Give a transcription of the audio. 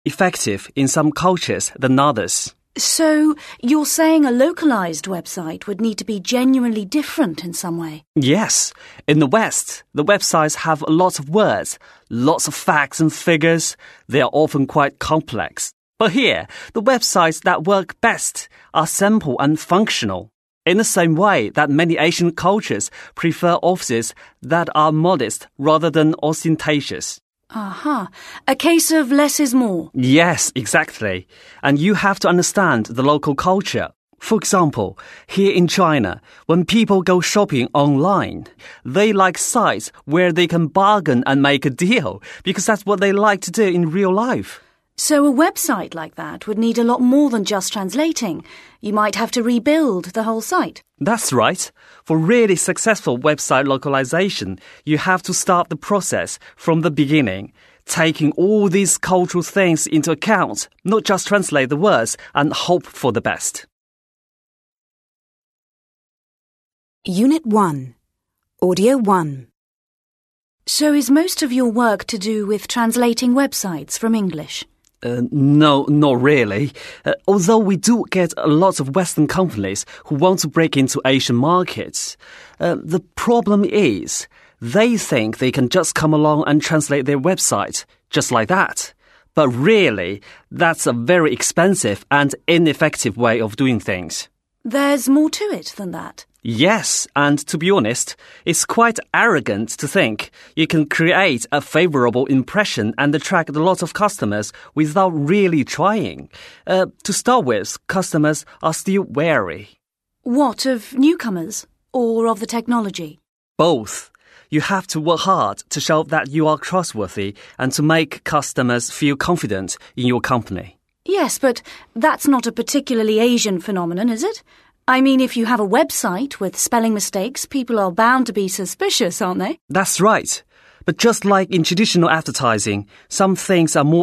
effective in some cultures than others. So you're saying a localized website would need to be genuinely different in some way? Yes. In the West, the websites have lots of words, lots of facts and figures. They are often quite complex. But here, the websites that work best are simple and functional. In the same way that many Asian cultures prefer offices that are modest rather than ostentatious. Aha. A case of less is more. Yes, exactly. And you have to understand the local culture. For example, here in China, when people go shopping online, they like sites where they can bargain and make a deal because that's what they like to do in real life. So a website like that would need a lot more than just translating. You might have to rebuild the whole site. That's right. For really successful website localization, you have to start the process from the beginning, taking all these cultural things into account, not just translate the words and hope for the best. Unit 1. Audio 1. So is most of your work to do with translating websites from English? No, not really. Although we do get a lot of Western companies who want to break into Asian markets. The problem is, they think they can just come along and translate their website, just like that. But really, that's a very expensive and ineffective way of doing things. There's more to it than that. Yes, and to be honest, it's quite arrogant to think you can create a favorable impression and attract a lot of customers without really trying. To start with, customers are still wary. What, of newcomers or of the technology? Both. You have to work hard to show that you are trustworthy and to make customers feel confident in your company. Yes, but that's not a particularly Asian phenomenon, is it? I mean, if you have a website with spelling mistakes, people are bound to be suspicious, aren't they? That's right. But just like in traditional advertising, some things are more